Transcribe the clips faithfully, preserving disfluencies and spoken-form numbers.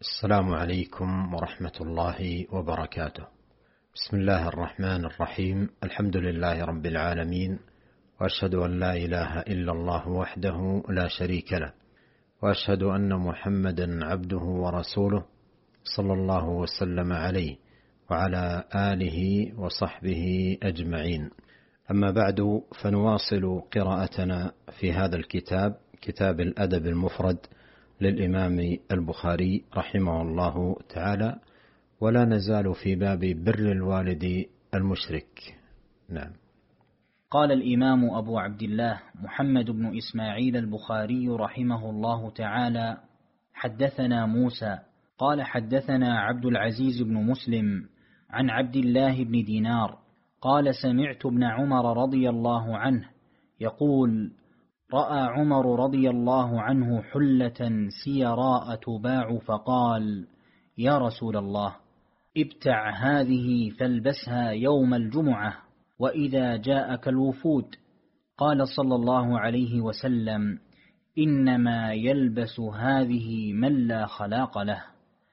السلام عليكم ورحمة الله وبركاته. بسم الله الرحمن الرحيم. الحمد لله رب العالمين، وأشهد أن لا إله إلا الله وحده لا شريك له، وأشهد أن محمدا عبده ورسوله صلى الله وسلم عليه وعلى آله وصحبه أجمعين. أما بعد، فنواصل قراءتنا في هذا الكتاب، كتاب الأدب المفرد للإمام البخاري رحمه الله تعالى، ولا نزال في باب بر الوالد المشرك. نعم. قال الإمام أبو عبد الله محمد بن إسماعيل البخاري رحمه الله تعالى: حدثنا موسى قال حدثنا عبد العزيز بن مسلم عن عبد الله بن دينار قال: سمعت ابن عمر رضي الله عنه يقول: رأى عمر رضي الله عنه حلة سيراء تباع فقال: يا رسول الله، ابتع هذه فالبسها يوم الجمعة وإذا جاءك الوفود. قال صلى الله عليه وسلم: إنما يلبس هذه من لا خلاق له.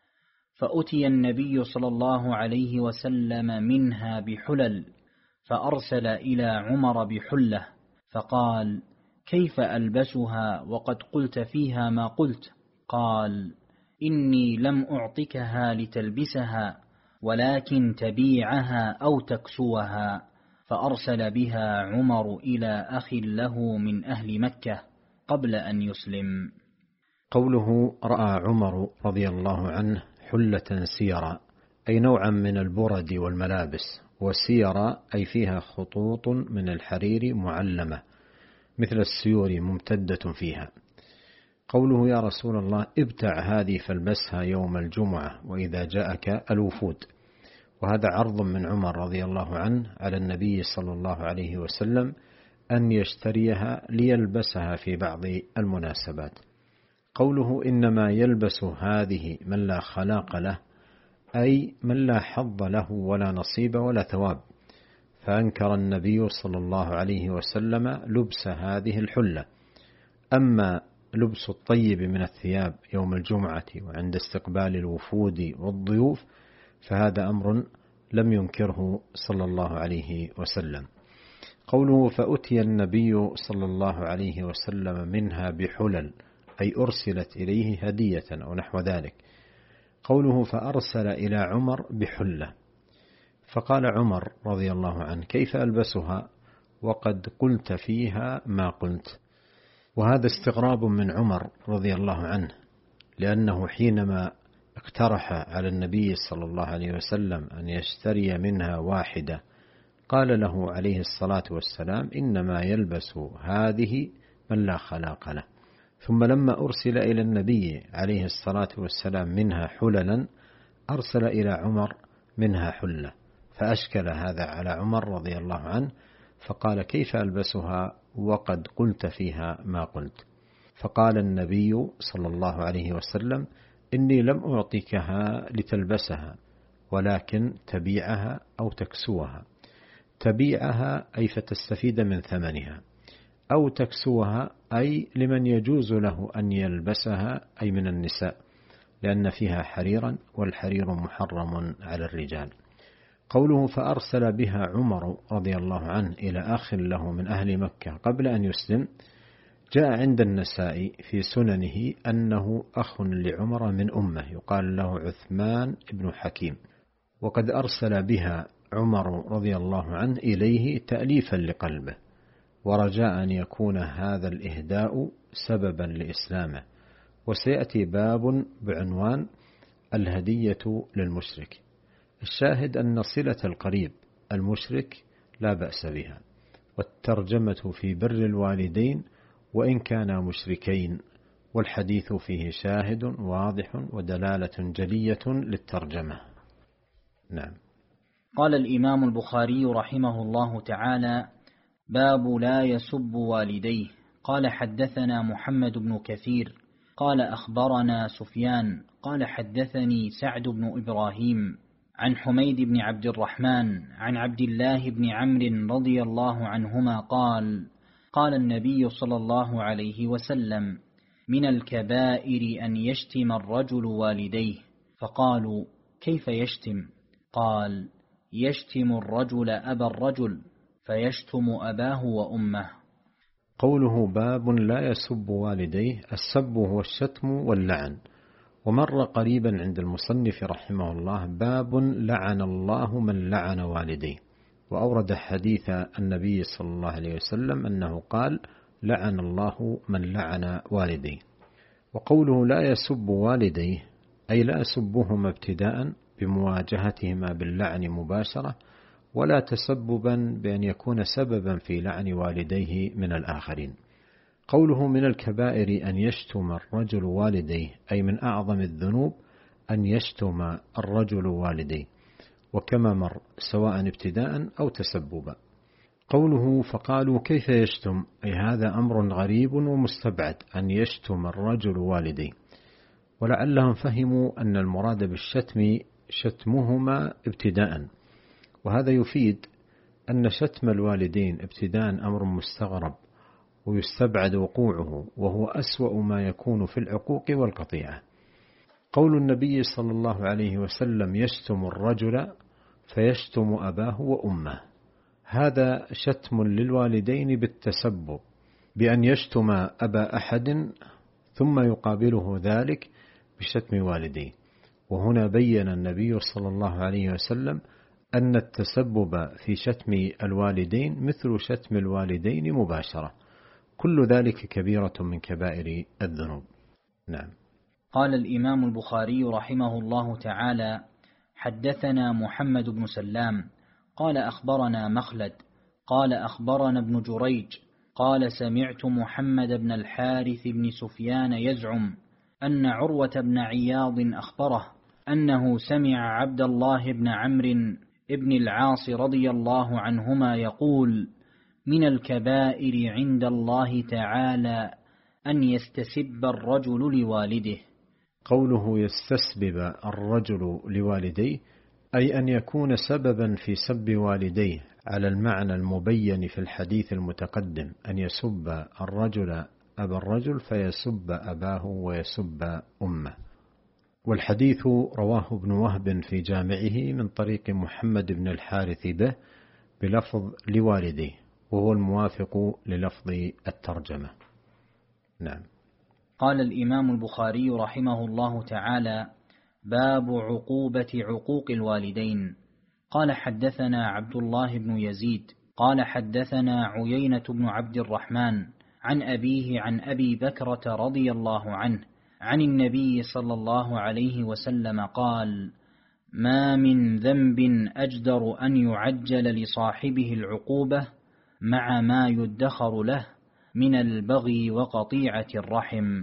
فأتي النبي صلى الله عليه وسلم منها بحلل، فأرسل إلى عمر بحلة فقال: كيف ألبسها وقد قلت فيها ما قلت؟ قال: إني لم أعطكها لتلبسها، ولكن تبيعها أو تكسوها. فأرسل بها عمر إلى أخ له من أهل مكة قبل أن يسلم. قوله رأى عمر رضي الله عنه حلة سيرا، أي نوعا من البرد والملابس، وسيرا أي فيها خطوط من الحرير معلمة مثل السيور ممتدة فيها. قوله يا رسول الله، ابتع هذه فالبسها يوم الجمعة وإذا جاءك الوفود، وهذا عرض من عمر رضي الله عنه على النبي صلى الله عليه وسلم أن يشتريها ليلبسها في بعض المناسبات. قوله إنما يلبس هذه من لا خلاق له، أي من لا حظ له ولا نصيب ولا ثواب، فأنكر النبي صلى الله عليه وسلم لبس هذه الحلة. أما لبس الطيب من الثياب يوم الجمعة وعند استقبال الوفود والضيوف فهذا أمر لم ينكره صلى الله عليه وسلم. قوله فأتي النبي صلى الله عليه وسلم منها بحلل، أي أرسلت إليه هدية أو نحو ذلك. قوله فأرسل إلى عمر بحلة، فقال عمر رضي الله عنه: كيف ألبسها وقد قلت فيها ما قلت؟ وهذا استغراب من عمر رضي الله عنه، لأنه حينما اقترح على النبي صلى الله عليه وسلم أن يشتري منها واحدة قال له عليه الصلاة والسلام: إنما يلبس هذه من لا خلاق له. ثم لما أرسل إلى النبي عليه الصلاة والسلام منها حللا أرسل إلى عمر منها حلة، فأشكل هذا على عمر رضي الله عنه، فقال: كيف ألبسها وقد قلت فيها ما قلت؟ فقال النبي صلى الله عليه وسلم: إني لم أعطيكها لتلبسها، ولكن تبيعها أو تكسوها. تبيعها أي فتستفيد من ثمنها، أو تكسوها أي لمن يجوز له أن يلبسها، أي من النساء، لأن فيها حريرا والحرير محرم على الرجال. قوله فأرسل بها عمر رضي الله عنه إلى أخ له من أهل مكة قبل أن يسلم، جاء عند النسائي في سننه أنه أخ لعمر من أمه يقال له عثمان بن حكيم، وقد أرسل بها عمر رضي الله عنه إليه تأليفا لقلبه، ورجاء أن يكون هذا الإهداء سببا لإسلامه. وسيأتي باب بعنوان الهدية للمشرك. الشاهد أن صلة القريب المشرك لا بأس بها، والترجمة في بر الوالدين وإن كانا مشركين، والحديث فيه شاهد واضح ودلالة جلية للترجمة. نعم. قال الإمام البخاري رحمه الله تعالى: باب لا يسب والديه. قال حدثنا محمد بن كثير قال أخبرنا سفيان قال حدثني سعد بن إبراهيم عن حميد بن عبد الرحمن عن عبد الله بن عمرو رضي الله عنهما قال: قال النبي صلى الله عليه وسلم: من الكبائر أن يشتم الرجل والديه. فقالوا: كيف يشتم؟ قال: يشتم الرجل أبا الرجل فيشتم أباه وأمه. قوله باب لا يسب والديه، السب هو الشتم واللعن. ومر قريبا عند المصنف رحمه الله باب لعن الله من لعن والديه، وأورد حديث النبي صلى الله عليه وسلم أنه قال: لعن الله من لعن والديه. وقوله لا يسب والديه أي لا يسبهما ابتداء بمواجهتهما باللعن مباشرة، ولا تسببا بأن يكون سببا في لعن والديه من الآخرين. قوله من الكبائر أن يشتم الرجل والديه، أي من أعظم الذنوب أن يشتم الرجل والديه، وكما مر سواء ابتداء أو تسببا. قوله فقالوا كيف يشتم، أي هذا أمر غريب ومستبعد أن يشتم الرجل والديه، ولعلهم فهموا أن المراد بالشتم شتمهما ابتداء، وهذا يفيد أن شتم الوالدين ابتداء أمر مستغرب ويستبعد وقوعه، وهو أسوأ ما يكون في العقوق والقطيعة. قول النبي صلى الله عليه وسلم يشتم الرجل فيشتم أباه وأمه، هذا شتم للوالدين بالتسبب بأن يشتم أبا أحد ثم يقابله ذلك بشتم والديه. وهنا بين النبي صلى الله عليه وسلم أن التسبب في شتم الوالدين مثل شتم الوالدين مباشرة، كل ذلك كبيرة من كبائر الذنوب. نعم. قال الإمام البخاري رحمه الله تعالى: حدثنا محمد بن سلام قال أخبرنا مخلد قال أخبرنا ابن جريج قال سمعت محمد بن الحارث بن سفيان يزعم أن عروة بن عياض أخبره أنه سمع عبد الله بن عمرو بن العاص رضي الله عنهما يقول: من الكبائر عند الله تعالى أن يستسب الرجل لوالده. قوله يستسبب الرجل لوالديه أي أن يكون سببا في سب والديه على المعنى المبين في الحديث المتقدم، أن يسب الرجل أبا الرجل فيسب أباه ويسب أمه. والحديث رواه ابن وهب في جامعه من طريق محمد بن الحارث به بلفظ لوالديه، وهو الموافق للفظ الترجمة. نعم. قال الإمام البخاري رحمه الله تعالى: باب عقوبة عقوق الوالدين. قال حدثنا عبد الله بن يزيد قال حدثنا عيينة بن عبد الرحمن عن أبيه عن أبي بكرة رضي الله عنه عن النبي صلى الله عليه وسلم قال: ما من ذنب أجدر أن يعجل لصاحبه العقوبة مع ما يدخر له من البغي وقطيعة الرحم.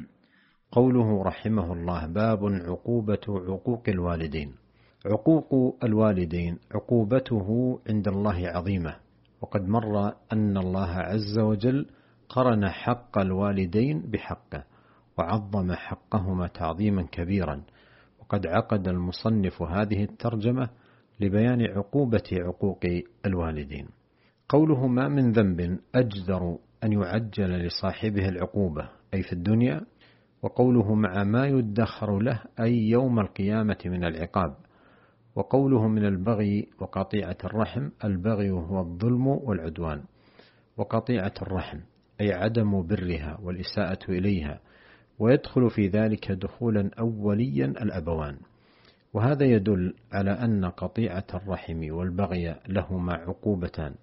قوله رحمه الله باب عقوبة عقوق الوالدين. عقوق الوالدين عقوبته عند الله عظيمة، وقد مر أن الله عز وجل قرن حق الوالدين بحقه وعظم حقهما تعظيما كبيرا، وقد عقد المصنف هذه الترجمة لبيان عقوبة عقوق الوالدين. قوله ما من ذنب أجدر أن يعجل لصاحبه العقوبة أي في الدنيا، وقوله مع ما يدخر له أي يوم القيامة من العقاب. وقوله من البغي وقطيعة الرحم، البغي هو الظلم والعدوان، وقطيعة الرحم أي عدم برها والإساءة إليها، ويدخل في ذلك دخولا أوليا الأبوان. وهذا يدل على أن قطيعة الرحم والبغي لهما عقوبتان،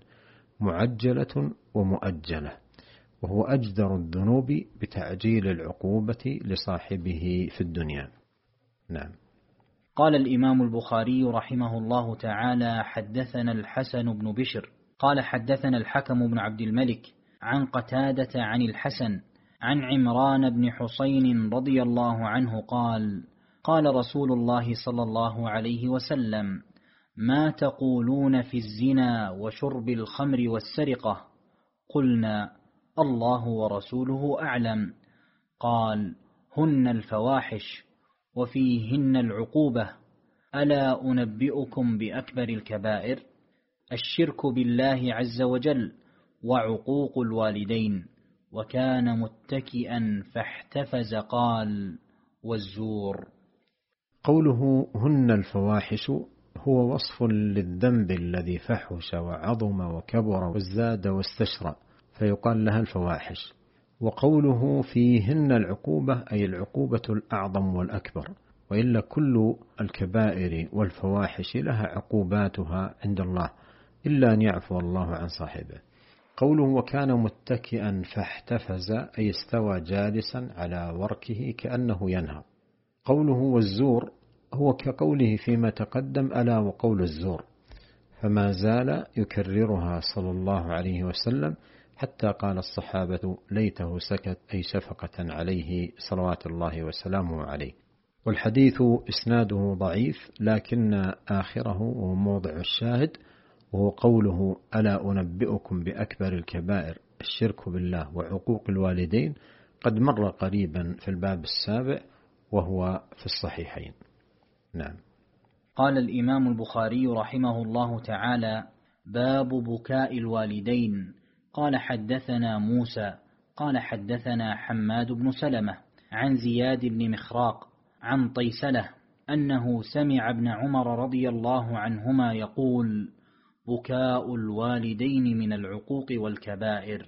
معجلة ومؤجلة، وهو أجدر الذنوب بتعجيل العقوبة لصاحبه في الدنيا. نعم. قال الإمام البخاري رحمه الله تعالى: حدثنا الحسن بن بشر قال حدثنا الحكم بن عبد الملك عن قتادة عن الحسن عن عمران بن حسين رضي الله عنه قال: قال رسول الله صلى الله عليه وسلم: ما تقولون في الزنا وشرب الخمر والسرقة؟ قلنا: الله ورسوله أعلم. قال: هن الفواحش وفيهن العقوبة. ألا أنبئكم بأكبر الكبائر؟ الشرك بالله عز وجل، وعقوق الوالدين، وكان متكئا فاحتفز قال: والزور. قوله هن الفواحش هو وصف للذنب الذي فحش وعظم وكبر وازداد واستشرى، فيقال لها الفواحش. وقوله فيهن العقوبة أي العقوبة الأعظم والأكبر، وإلا كل الكبائر والفواحش لها عقوباتها عند الله إلا أن يعفو الله عن صاحبه. قوله وكان متكئا فاحتفز أي استوى جالسا على وركه كأنه ينهى. قوله والزور هو كقوله فيما تقدم ألا وقول الزور، فما زال يكررها صلى الله عليه وسلم حتى قال الصحابة ليته سكت، أي شفقة عليه صلوات الله وسلامه عليه. والحديث إسناده ضعيف، لكن آخره هو موضع الشاهد، وهو قوله ألا أنبئكم بأكبر الكبائر الشرك بالله وعقوق الوالدين، قد مر قريبا في الباب السابع وهو في الصحيحين. نعم. قال الإمام البخاري رحمه الله تعالى: باب بكاء الوالدين. قال حدثنا موسى قال حدثنا حماد بن سلمة عن زياد بن مخراق عن طيسلة أنه سمع ابن عمر رضي الله عنهما يقول: بكاء الوالدين من العقوق والكبائر.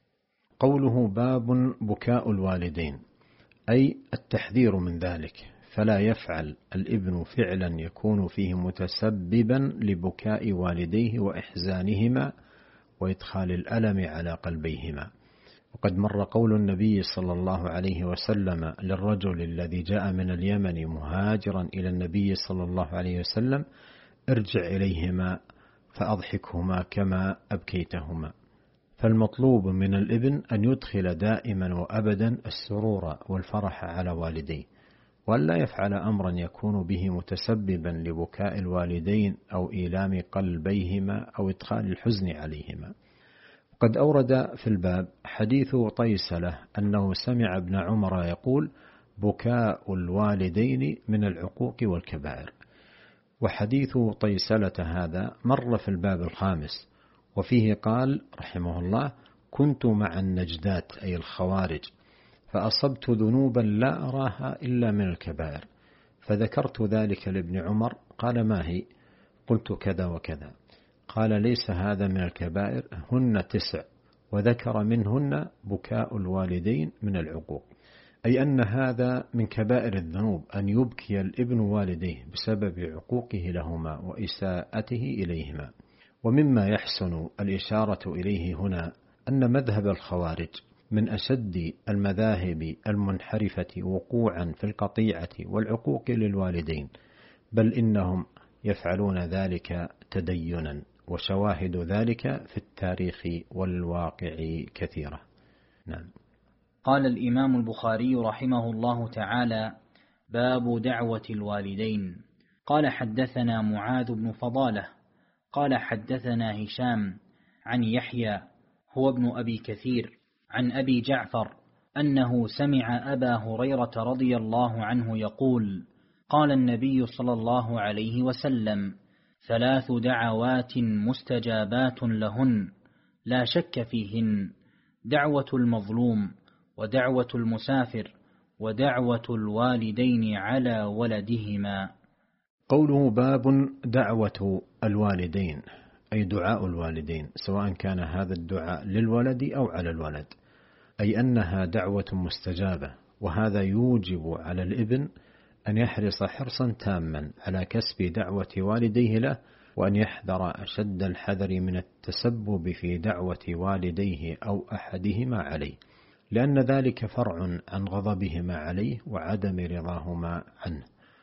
قوله باب بكاء الوالدين أي التحذير من ذلك، فلا يفعل الابن فعلا يكون فيه متسببا لبكاء والديه وإحزانهما وإدخال الألم على قلبيهما. وقد مر قول النبي صلى الله عليه وسلم للرجل الذي جاء من اليمن مهاجرا إلى النبي صلى الله عليه وسلم: ارجع إليهما فأضحكهما كما أبكيتهما. فالمطلوب من الابن أن يدخل دائما وأبدا السرور والفرح على والديه، ولا يفعل أمرا يكون به متسببا لبكاء الوالدين أو إيلام قلبيهما أو إدخال الحزن عليهما. قد أورد في الباب حديث طيسلة أنه سمع ابن عمر يقول: بكاء الوالدين من العقوق والكبائر. وحديث طيسلة هذا مر في الباب الخامس، وفيه قال رحمه الله: كنت مع النجدات أي الخوارج، فأصبت ذنوبا لا أراها إلا من الكبائر، فذكرت ذلك لابن عمر، قال: ما هي؟ قلت: كذا وكذا. قال: ليس هذا من الكبائر، هن تسع، وذكر منهن بكاء الوالدين من العقوق، أي أن هذا من كبائر الذنوب أن يبكي الابن والديه بسبب عقوقه لهما وإساءته إليهما. ومما يحسن الإشارة إليه هنا أن مذهب الخوارج من أشد المذاهب المنحرفة وقوعا في القطيعة والعقوق للوالدين، بل إنهم يفعلون ذلك تدينا، وشواهد ذلك في التاريخ والواقع كثيرة. نعم. قال الإمام البخاري رحمه الله تعالى: باب دعوة الوالدين. قال حدثنا معاذ بن فضالة قال حدثنا هشام عن يحيى هو ابن أبي كثير عن أبي جعفر أنه سمع أبا هريرة رضي الله عنه يقول: قال النبي صلى الله عليه وسلم: ثلاث دعوات مستجابات لهن لا شك فيهن: دعوة المظلوم، ودعوة المسافر، ودعوة الوالدين على ولدهما. قوله باب دعوة الوالدين أي دعاء الوالدين، سواء كان هذا الدعاء للولد أو على الولد، أي أنها دعوة مستجابة. وهذا يوجب على الابن أن يحرص حرصا تاما على كسب دعوة والديه له، وأن يحذر أشد الحذر من التسبب في دعوة والديه أو أحدهما عليه، لأن ذلك فرع عن غضبهما عليه وعدم رضاهما عنه.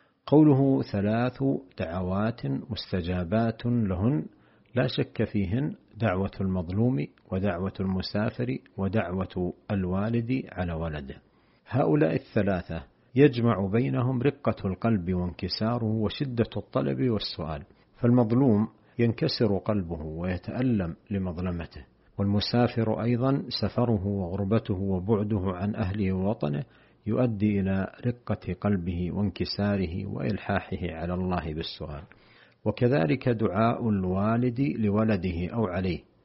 قوله ثلاث دعوات مستجابات لهن لا شك فيهن: دعوة المظلوم، ودعوة المسافر، ودعوة الوالد على ولده. هؤلاء الثلاثة يجمع بينهم رقة القلب وانكساره وشدة الطلب والسؤال، فالمظلوم ينكسر قلبه ويتألم لمظلمته، والمسافر أيضا سفره وغربته وبعده عن أهله ووطنه يؤدي إلى رقة قلبه وانكساره وإلحاحه على الله بالسؤال. وكذلك دعاء الوالد لولده أو عليه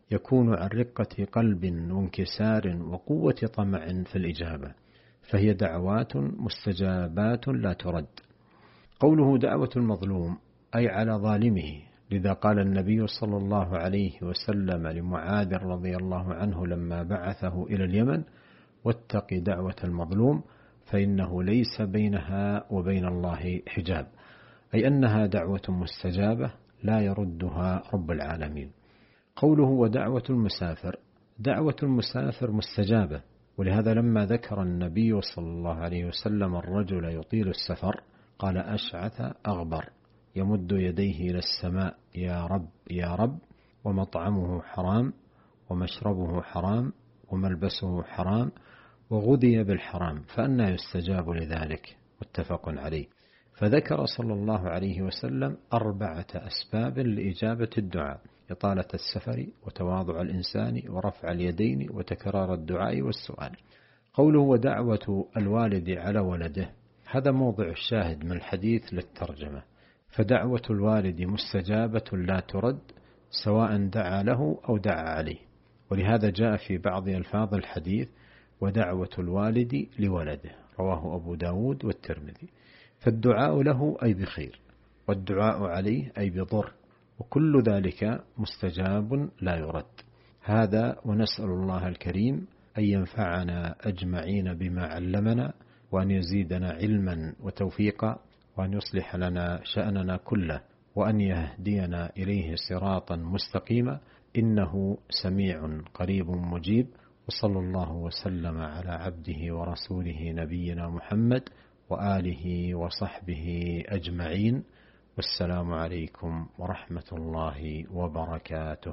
يكون عن رقة قلب وانكسار وقوة طمع في الإجابة، فهي دعوات مستجابات لا ترد. قوله دعوة المظلوم أي على ظالمه، لذا قال النبي صلى الله عليه وسلم لمعاذ رضي الله عنه لما بعثه إلى اليمن: واتق دعوة المظلوم فإنه ليس بينها وبين الله حجاب، أي أنها دعوة مستجابة لا يردها رب العالمين. قوله ودعوة المسافر، دعوة المسافر مستجابة، ولهذا لما ذكر النبي صلى الله عليه وسلم الرجل يطيل السفر قال: أشعث أغبر يمد يديه إلى السماء يا رب يا رب، ومطعمه حرام ومشربه حرام وملبسه حرام وغذي بالحرام، فأنى يستجاب لذلك؟ متفق عليه. فذكر صلى الله عليه وسلم أربعة أسباب لإجابة الدعاء: إطالة السفر وتواضع الإنسان ورفع اليدين وتكرار الدعاء والسؤال. قوله ودعوة الوالد على ولده، هذا موضع الشاهد من الحديث للترجمة، فدعوة الوالد مستجابة لا ترد سواء دعا له أو دعا عليه، ولهذا جاء في بعض ألفاظ الحديث ودعوة الوالد لولده، رواه أبو داود والترمذي. فالدعاء له أي بخير، والدعاء عليه أي بضر، وكل ذلك مستجاب لا يرد. هذا ونسأل الله الكريم أن ينفعنا أجمعين بما علمنا، وأن يزيدنا علما وتوفيقا، وأن يصلح لنا شأننا كله، وأن يهدينا إليه صراطا مستقيما، إنه سميع قريب مجيب. وصلى الله وسلم على عبده ورسوله نبينا محمد وآله وصحبه أجمعين، والسلام عليكم ورحمة الله وبركاته.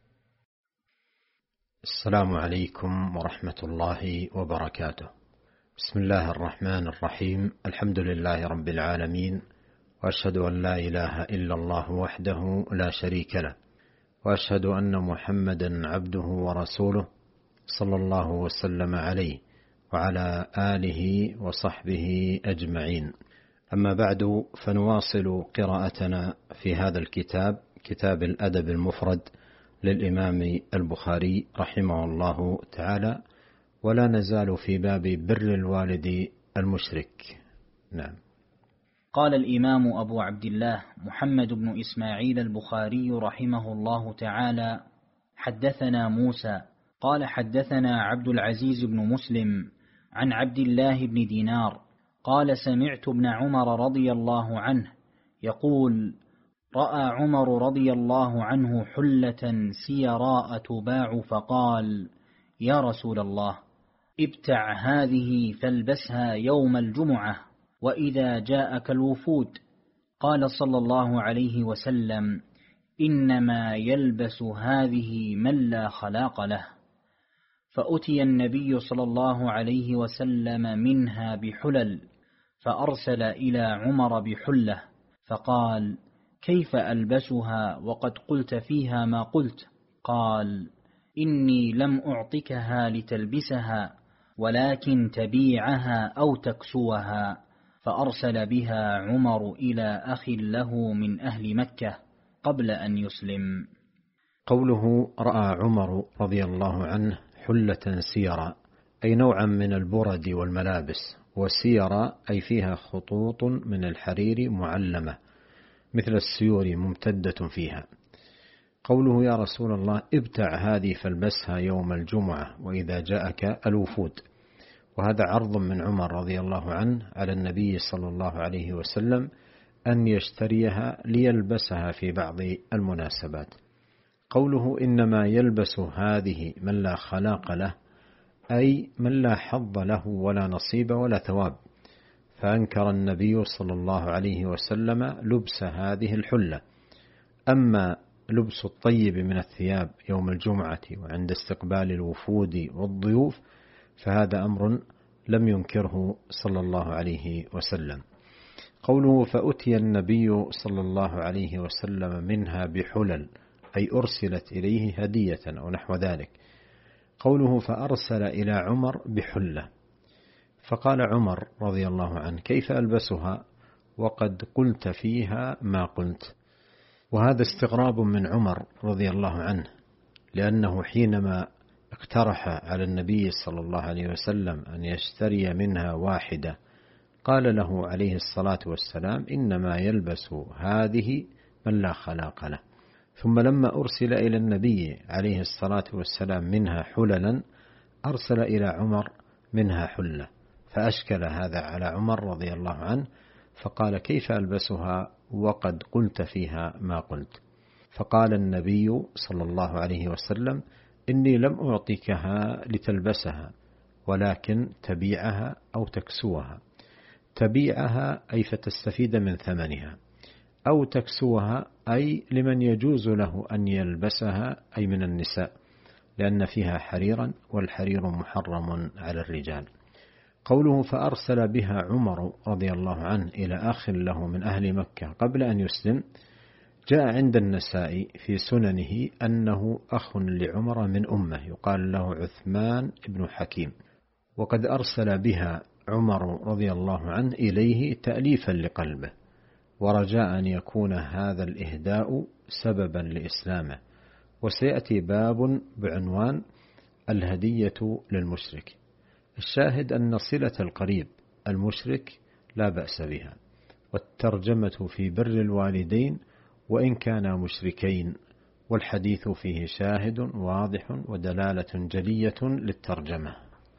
السلام عليكم ورحمة الله وبركاته. بسم الله الرحمن الرحيم، الحمد لله رب العالمين، وأشهد أن لا إله إلا الله وحده لا شريك له، وأشهد أن محمدا عبده ورسوله صلى الله وسلم عليه وعلى آله وصحبه أجمعين. أما بعد، فنواصل قراءتنا في هذا الكتاب، كتاب الأدب المفرد للإمام البخاري رحمه الله تعالى، ولا نزال في باب بر الوالد المشرك. نعم. قال الإمام أبو عبد الله محمد بن إسماعيل البخاري رحمه الله تعالى: حدثنا موسى قال حدثنا عبد العزيز بن مسلم عن عبد الله بن دينار قال: سمعت ابن عمر رضي الله عنه يقول: رأى عمر رضي الله عنه حلة سيراء تباع فقال: يا رسول الله، ابتع هذه فالبسها يوم الجمعة وإذا جاءك الوفود. قال صلى الله عليه وسلم: إنما يلبس هذه من لا خلاق له. فأتي النبي صلى الله عليه وسلم منها بحلل، فأرسل إلى عمر بحلة فقال: كيف ألبسها وقد قلت فيها ما قلت؟ قال: إني لم أعطكها لتلبسها، ولكن تبيعها أو تكسوها. فأرسل بها عمر إلى أخ له من أهل مكة قبل أن يسلم. قوله رأى عمر رضي الله عنه حلة سيرا، أي نوعا من البرد والملابس، وسيرا أي فيها خطوط من الحرير معلمة مثل السيور ممتدة فيها. قوله يا رسول الله ابتع هذه فالبسها يوم الجمعة وإذا جاءك الوفود، وهذا عرض من عمر رضي الله عنه على النبي صلى الله عليه وسلم أن يشتريها ليلبسها في بعض المناسبات. قوله إنما يلبس هذه من لا خلاق له، أي من لا حظ له ولا نصيب ولا ثواب، فأنكر النبي صلى الله عليه وسلم لبس هذه الحلة. أما لبس الطيب من الثياب يوم الجمعة وعند استقبال الوفود والضيوف فهذا أمر لم ينكره صلى الله عليه وسلم. قوله فأتي النبي صلى الله عليه وسلم منها بحلل، أي أرسلت إليه هدية أو نحو ذلك. قوله فأرسل إلى عمر بحلة، فقال عمر رضي الله عنه: كيف ألبسها وقد قلت فيها ما قلت؟ وهذا استغراب من عمر رضي الله عنه، لأنه حينما اقترح على النبي صلى الله عليه وسلم أن يشتري منها واحدة قال له عليه الصلاة والسلام إنما يلبس هذه من لا خلاق له. ثم لما أرسل إلى النبي عليه الصلاة والسلام منها حللا أرسل إلى عمر منها حلة، فأشكل هذا على عمر رضي الله عنه، فقال كيف ألبسها وقد قلت فيها ما قلت؟ فقال النبي صلى الله عليه وسلم إني لم أعطيكها لتلبسها ولكن تبيعها أو تكسوها. تبيعها أي فتستفيد من ثمنها، أو تكسوها أي لمن يجوز له أن يلبسها أي من النساء، لأن فيها حريرا والحرير محرم على الرجال. قوله فأرسل بها عمر رضي الله عنه إلى أخ له من أهل مكة قبل أن يسلم، جاء عند النسائي في سننه أنه أخ لعمر من أمه يقال له عثمان بن حكيم، وقد أرسل بها عمر رضي الله عنه إليه تأليفا لقلبه ورجاء أن يكون هذا الإهداء سببا لإسلامه. وسيأتي باب بعنوان الهدية للمشرك. الشاهد أن صلة القريب المشرك لا بأس بها، والترجمة في بر الوالدين وإن كانا مشركين، والحديث فيه شاهد واضح ودلالة جلية للترجمة.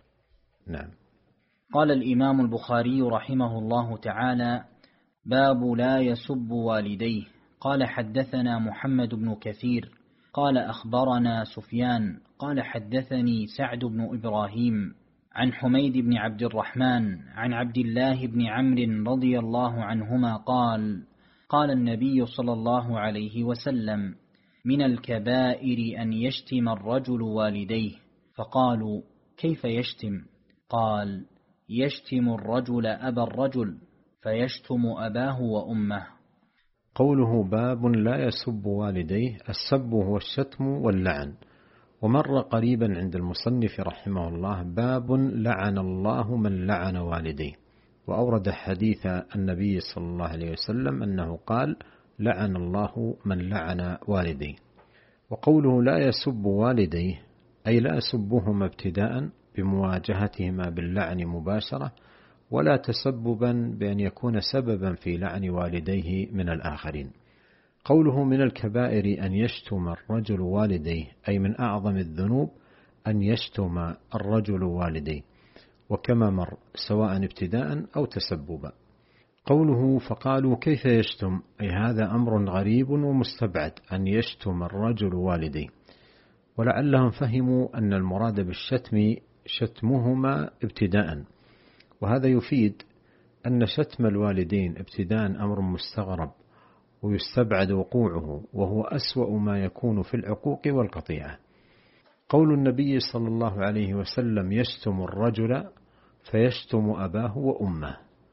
نعم. قال الإمام البخاري رحمه الله تعالى: باب لا يسب والديه. قال حدثنا محمد بن كثير قال أخبرنا سفيان قال حدثني سعد بن إبراهيم عن حميد بن عبد الرحمن عن عبد الله بن عمرو رضي الله عنهما قال: قال النبي صلى الله عليه وسلم: من الكبائر أن يشتم الرجل والديه. فقالوا: كيف يشتم؟ قال: يشتم الرجل أبا الرجل فيشتم أباه وأمه. قوله باب لا يسب والديه، السب هو الشتم واللعن. ومر قريبا عند المصنف رحمه الله باب لعن الله من لعن والديه، وأورد حديث النبي صلى الله عليه وسلم أنه قال: لعن الله من لعن والديه. وقوله لا يسب والديه أي لا يسبهما ابتداء بمواجهتهما باللعن مباشرة، ولا تسببا بأن يكون سببا في لعن والديه من الآخرين. قوله من الكبائر أن يشتم الرجل والديه أي من أعظم الذنوب أن يشتم الرجل والديه، وكما مر سواء ابتداء أو تسببا. قوله فقالوا كيف يشتم أي هذا أمر غريب ومستبعد أن يشتم الرجل والديه، ولعلهم فهموا أن المراد بالشتم شتمهما ابتداء، وهذا يفيد أن شتم الوالدين ابتداء أمر مستغرب ويستبعد وقوعه، وهو أسوأ ما يكون في العقوق والقطيعة. قول النبي صلى الله عليه وسلم يشتم الرجل فيشتم أباه وأمه،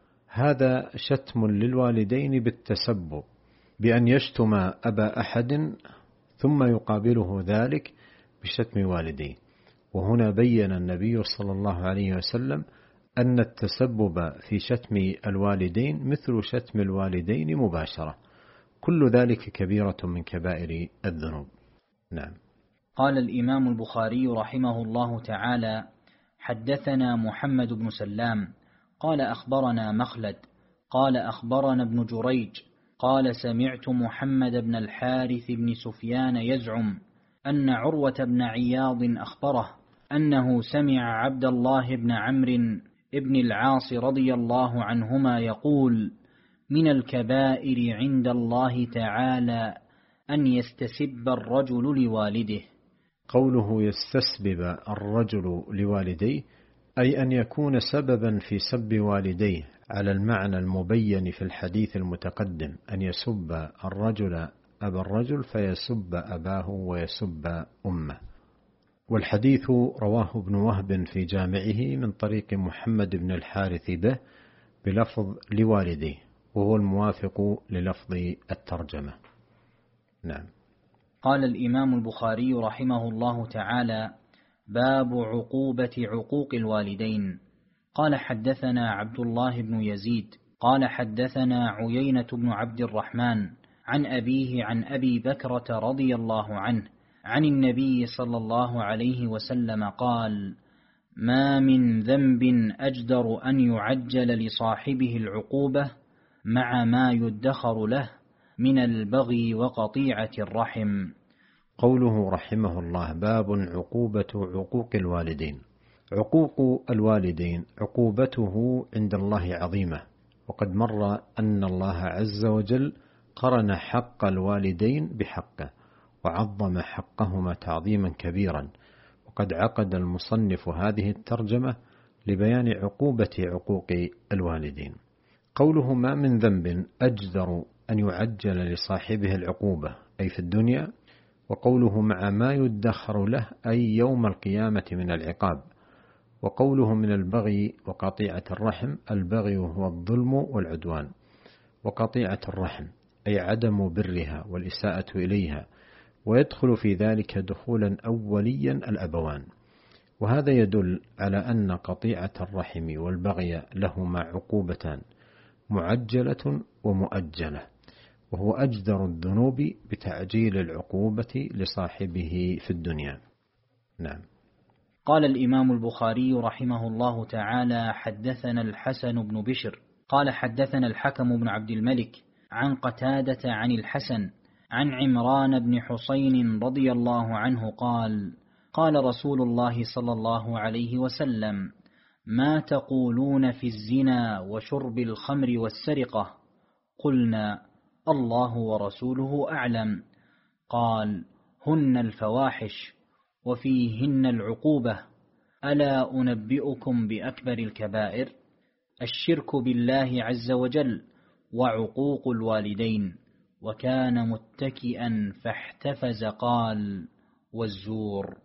هذا شتم للوالدين بالتسبب بأن يشتم أبا أحد ثم يقابله ذلك بشتم والديه. وهنا بين النبي صلى الله عليه وسلم أن التسبب في شتم الوالدين مثل شتم الوالدين مباشرة، كل ذلك كبيرة من كبائر الذنوب. نعم. قال الإمام البخاري رحمه الله تعالى: حدثنا محمد بن سلام قال أخبرنا مخلد قال أخبرنا ابن جريج قال سمعت محمد بن الحارث بن سفيان يزعم أن عروة بن عياض أخبره أنه سمع عبد الله بن عمرو ابن العاص رضي الله عنهما يقول: من الكبائر عند الله تعالى أن يستسب الرجل لوالده. قوله يستسبب الرجل لوالديه أي أن يكون سببا في سب والديه على المعنى المبين في الحديث المتقدم، أن يسب الرجل أبا الرجل فيسب أباه ويسب أمه. والحديث رواه ابن وهب في جامعه من طريق محمد بن الحارث به بلفظ لوالديه، وهو الموافق للفظ الترجمة. نعم. قال الإمام البخاري رحمه الله تعالى: باب عقوبة عقوق الوالدين. قال حدثنا عبد الله بن يزيد قال حدثنا عيينة بن عبد الرحمن عن أبيه عن أبي بكرة رضي الله عنه عن النبي صلى الله عليه وسلم قال: ما من ذنب أجدر أن يعجل لصاحبه العقوبة مع ما يدخر له من البغي وقطيعة الرحم. قوله رحمه الله: باب عقوبة عقوق الوالدين. عقوق الوالدين عقوبته عند الله عظيمة، وقد مر أن الله عز وجل قرن حق الوالدين بحقه وعظم حقهما تعظيما كبيرا، وقد عقد المصنف هذه الترجمة لبيان عقوبة عقوق الوالدين. قوله: ما من ذنب أجدر أن يعجل لصاحبه العقوبة، أي في الدنيا، وقوله مع ما يدخر له، أي يوم القيامة من العقاب. وقوله من البغي وقطيعة الرحم، البغي هو الظلم والعدوان، وقطيعة الرحم أي عدم برها والإساءة إليها، ويدخل في ذلك دخولا أوليا الأبوان. وهذا يدل على أن قطيعة الرحم والبغي لهما عقوبتان، معجلة ومؤجلة، وهو أجدر الذنوب بتعجيل العقوبة لصاحبه في الدنيا. نعم. قال الإمام البخاري رحمه الله تعالى: حدثنا الحسن بن بشر قال حدثنا الحكم بن عبد الملك عن قتادة عن الحسن عن عمران بن حسين رضي الله عنه قال: قال رسول الله صلى الله عليه وسلم: ما تقولون في الزنا وشرب الخمر والسرقة؟ قلنا: الله ورسوله أعلم. قال: هن الفواحش وفيهن العقوبة. ألا أنبئكم بأكبر الكبائر؟ الشرك بالله عز وجل وعقوق الوالدين. وكان متكئا فاحتفز قال: والزور.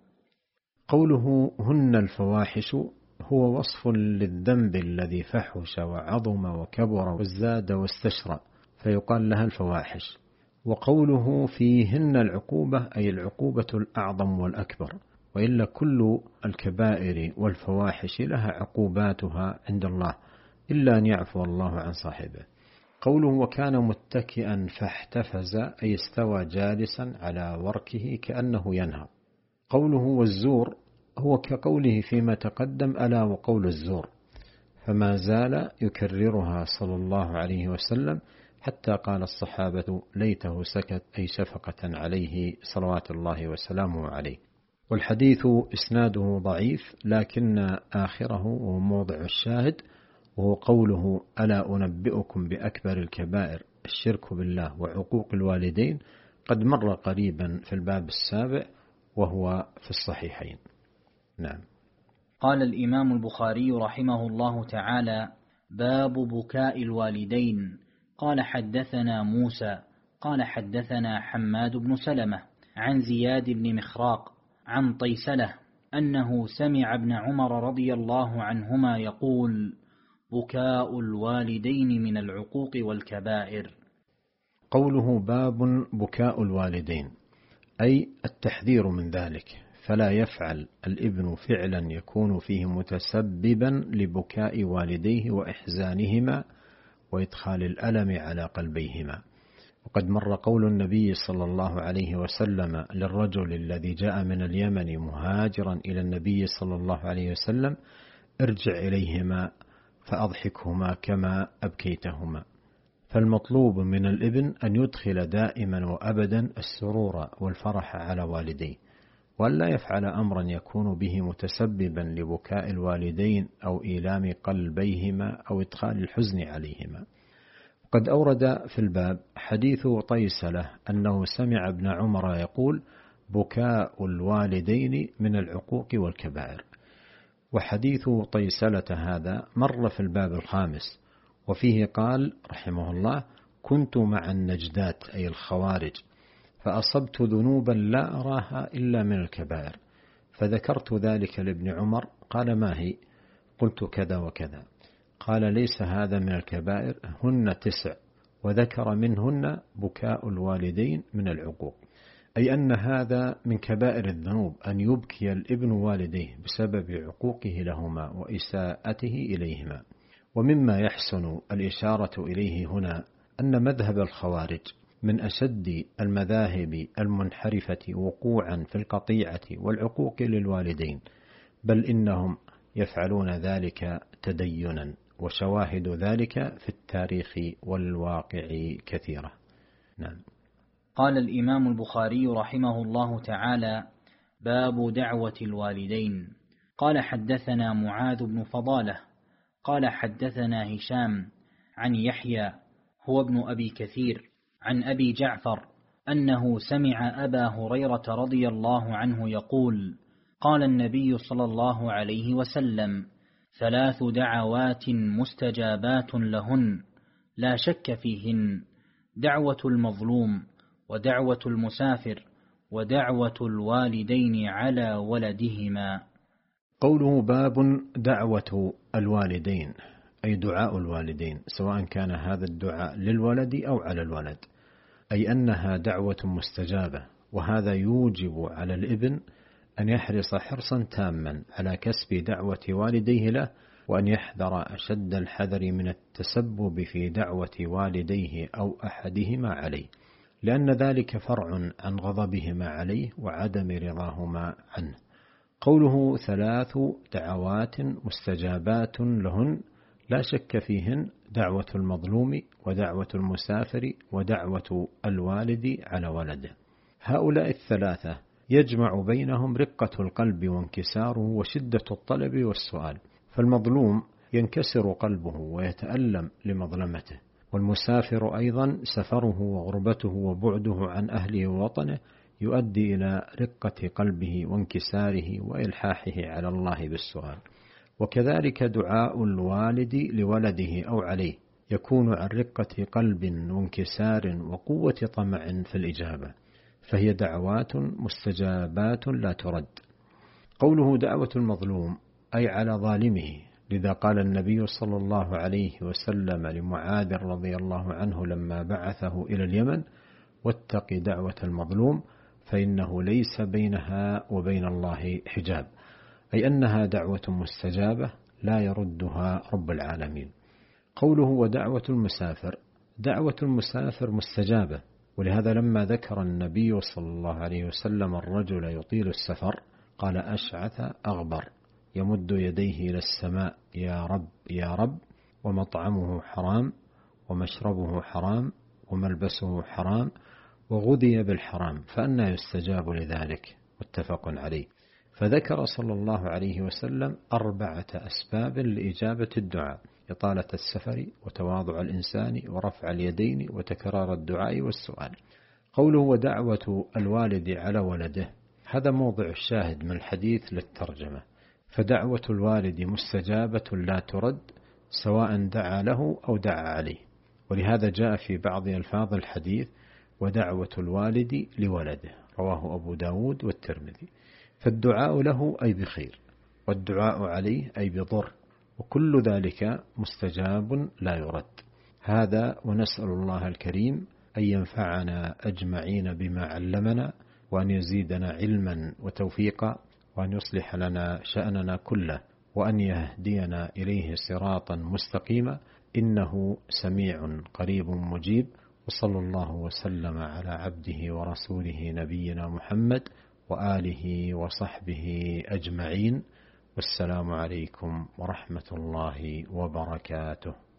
قوله هن الفواحش هو وصف للذنب الذي فحش وعظم وكبر وازداد واستشرى، فيقال لها الفواحش. وقوله فيهن العقوبة أي العقوبة الأعظم والأكبر، وإلا كل الكبائر والفواحش لها عقوباتها عند الله إلا أن يعفو الله عن صاحبه. قوله وكان متكئا فاحتفز أي استوى جالسا على وركه كأنه ينهى. قوله والزور هو كقوله فيما تقدم: ألا وقول الزور، فما زال يكررها صلى الله عليه وسلم حتى قال الصحابة: ليته سكت، أي شفقة عليه صلوات الله وسلامه عليه. والحديث إسناده ضعيف، لكن آخره هو موضع الشاهد، وهو قوله: ألا أنبئكم بأكبر الكبائر الشرك بالله وعقوق الوالدين، قد مر قريبا في الباب السابع وهو في الصحيحين. نعم. قال الإمام البخاري رحمه الله تعالى: باب بكاء الوالدين. قال حدثنا موسى قال حدثنا حماد بن سلمة عن زياد بن مخراق عن طيسلة أنه سمع ابن عمر رضي الله عنهما يقول: بكاء الوالدين من العقوق والكبائر. قوله باب بكاء الوالدين أي التحذير من ذلك، فلا يفعل الابن فعلا يكون فيه متسببا لبكاء والديه وإحزانهما وإدخال الألم على قلبيهما. وقد مر قول النبي صلى الله عليه وسلم للرجل الذي جاء من اليمن مهاجرا إلى النبي صلى الله عليه وسلم: ارجع إليهما فأضحكهما كما أبكيتهما. فالمطلوب من الابن أن يدخل دائما وأبدا السرور والفرح على والديه، وأن لا يفعل أمرا يكون به متسببا لبكاء الوالدين أو إيلام قلبيهما أو إدخال الحزن عليهما. قد أورد في الباب حديث طيسلة أنه سمع ابن عمر يقول: بكاء الوالدين من العقوق والكبائر. وحديث طيسلة هذا مر في الباب الخامس، وفيه قال رحمه الله: كنت مع النجدات أي الخوارج، فأصبت ذنوبا لا أراها إلا من الكبائر، فذكرت ذلك لابن عمر، قال: ما هي؟ قلت: كذا وكذا. قال: ليس هذا من الكبائر، هن تسع، وذكر منهن بكاء الوالدين من العقوق، أي أن هذا من كبائر الذنوب أن يبكي الابن والديه بسبب عقوقه لهما وإساءته إليهما. ومما يحسن الإشارة إليه هنا أن مذهب الخوارج من أشد المذاهب المنحرفة وقوعا في القطيعة والعقوق للوالدين، بل إنهم يفعلون ذلك تدينا، وشواهد ذلك في التاريخ والواقع كثيرة. نعم. قال الإمام البخاري رحمه الله تعالى: باب دعوة الوالدين. قال حدثنا معاذ بن فضالة قال حدثنا هشام عن يحيى هو ابن أبي كثير عن أبي جعفر أنه سمع أبا هريرة رضي الله عنه يقول: قال النبي صلى الله عليه وسلم: ثلاث دعوات مستجابات لهن لا شك فيهن: دعوة المظلوم، ودعوة المسافر، ودعوة الوالدين على ولدهما. قوله باب دعوة الوالدين، أي دعاء الوالدين، سواء كان هذا الدعاء للولد أو على الولد، أي أنها دعوة مستجابة. وهذا يوجب على الابن أن يحرص حرصا تاما على كسب دعوة والديه له، وأن يحذر أشد الحذر من التسبب في دعوة والديه أو أحدهما عليه، لأن ذلك فرع عن غضبهما عليه وعدم رضاهما عنه. قوله ثلاث دعوات مستجابات لهن لا شك فيهن: دعوة المظلوم، ودعوة المسافر، ودعوة الوالد على ولده. هؤلاء الثلاثة يجمع بينهم رقة القلب وانكساره وشدة الطلب والسؤال. فالمظلوم ينكسر قلبه ويتألم لمظلمته، والمسافر أيضا سفره وغربته وبعده عن أهله ووطنه يؤدي إلى رقة قلبه وانكساره وإلحاحه على الله بالسؤال. وكذلك دعاء الوالد لولده أو عليه يكون عن رقة قلب وانكسار وقوة طمع في الإجابة، فهي دعوات مستجابات لا ترد. قوله دعوة المظلوم أي على ظالمه، لذا قال النبي صلى الله عليه وسلم لمعاذ رضي الله عنه لما بعثه إلى اليمن: واتق دعوة المظلوم فإنه ليس بينها وبين الله حجاب، أي أنها دعوة مستجابة لا يردها رب العالمين. قوله ودعوة المسافر، دعوة المسافر مستجابة، ولهذا لما ذكر النبي صلى الله عليه وسلم الرجل يطيل السفر قال: أشعث أغبر يمد يديه إلى السماء: يا رب يا رب، ومطعمه حرام، ومشربه حرام، وملبسه حرام، وغذي بالحرام، فأنى يستجاب لذلك؟ متفق عليه. فذكر صلى الله عليه وسلم أربعة أسباب لإجابة الدعاء: إطالة السفر، وتواضع الإنسان، ورفع اليدين، وتكرار الدعاء والسؤال. قوله ودعوة الوالد على ولده، هذا موضع الشاهد من الحديث للترجمة. فدعوة الوالد مستجابة لا ترد، سواء دعا له أو دعا عليه، ولهذا جاء في بعض ألفاظ الحديث: ودعوة الوالد لولده، رواه أبو داود والترمذي. فالدعاء له أي بخير، والدعاء عليه أي بضر، وكل ذلك مستجاب لا يرد. هذا ونسأل الله الكريم أن ينفعنا أجمعين بما علمنا، وأن يزيدنا علما وتوفيقا، وأن يصلح لنا شأننا كله، وأن يهدينا إليه صراطا مستقيما، إنه سميع قريب مجيب. وصلى الله وسلم على عبده ورسوله نبينا محمد وآله وصحبه أجمعين، والسلام عليكم ورحمة الله وبركاته.